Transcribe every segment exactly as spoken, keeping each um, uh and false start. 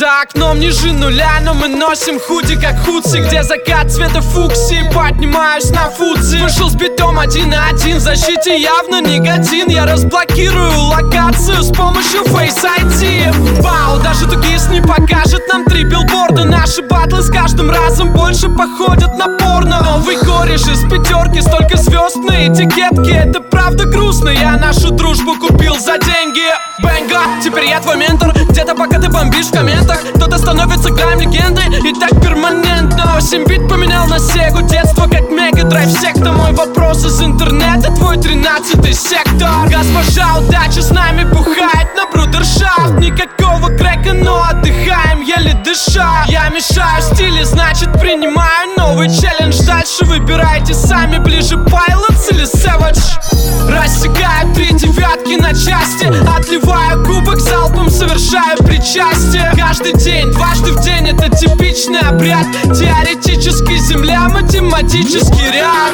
За окном ниже нуля, но мы носим худи как худси. Где закат цвета фуксии, поднимаюсь на фудзи. Вышел с битом один на один, в защите явно никотин. Я разблокирую локацию с помощью Face ай ди. Вау, даже тугис не покажет нам три билборда. Наши батлы с каждым разом больше походят на порно. Новый кореш из пятерки, столько звезд на этикетке. Это правда грустно, я нашу дружбу купил за деньги. Бэнга, теперь я твой ментор. Где-то пока ты бомбишь в комментах, кто-то становится грайм легендой, и так перманентно. Семь бит поменял на сегу, детство как мегадрайв секта. Мой вопрос из интернета, твой тринадцатый сектор. Госпожа удача с нами бухает на брудершафт. Никакого крека, но отдыхаем, еле дыша. Я мешаю стиле, значит принимаю новый челлендж. Дальше выбирайте сами, ближе Pilots или Savage. Рассекаю три девятки на части, отливаю кубок залпом, совершаю причастие. Каждый день, дважды в день, это типичный обряд. Теоретически земля, математический ряд.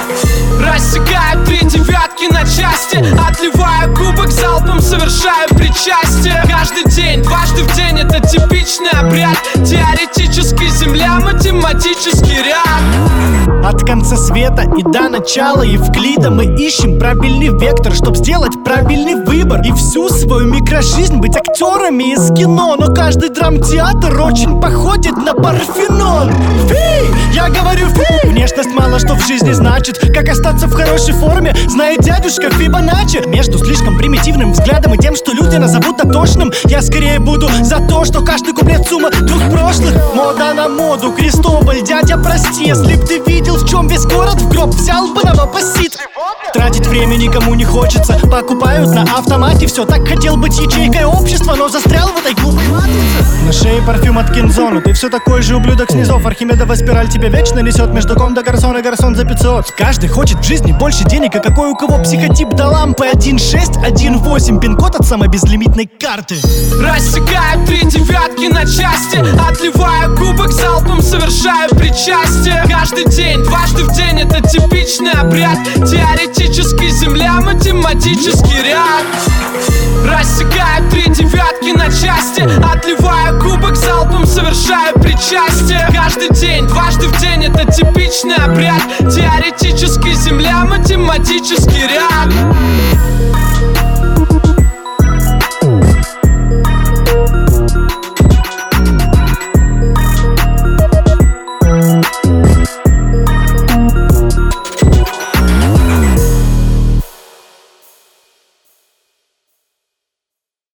Рассекаю три девятки на части, отливаю кубок залпом, совершаю причастие. Каждый день, дважды в день, это типичный обряд. Теоретически земля, математический ряд. От конца света и до начала Евклида мы ищем правильный вектор, чтоб сделать правильный выбор. И всю свою микрожизнь быть актерами из кино. Но каждый драмтеатр очень походит на Парфенон. Фи! Я говорю фи! Внешность мало что в жизни значит. Как остаться в хорошей форме, знает дядюшка Фибоначчи. Между слишком примитивным взглядом и тем, что люди назовут дотошным, я скорее буду за то, что каждый куплет сумма двух прошлых. Мода на моду, Кристобаль, дядя, прости. Если б ты видел, в чем весь город в гроб взял бы на вапосит. Тратить время никому не хочется, покупают на автомате все. Так хотел быть ячейкой общества, но застрял в этой глупой матрице. На шее парфюм от Кинзону, ты все такой же ублюдок снизов. Архимедова спираль тебя вечно несет между ком до гарсона, гарсон за пятьсот. Каждый хочет в жизни больше денег, а какой у кого психотип до лампы. Один шесть один восемь, пин-код от самой безлимитной карты. Рассекаю три девятки на части, отливаю кубок залпом, совершаю причастие. Каждый день, дважды в день, это типичный обряд. Теоретически земля, математический ряд. Рассекаю три девятки на части, отливаю кубок залпом, совершаю причастие. Каждый день, дважды в день, это типичный обряд. Теоретически земля, математический ряд.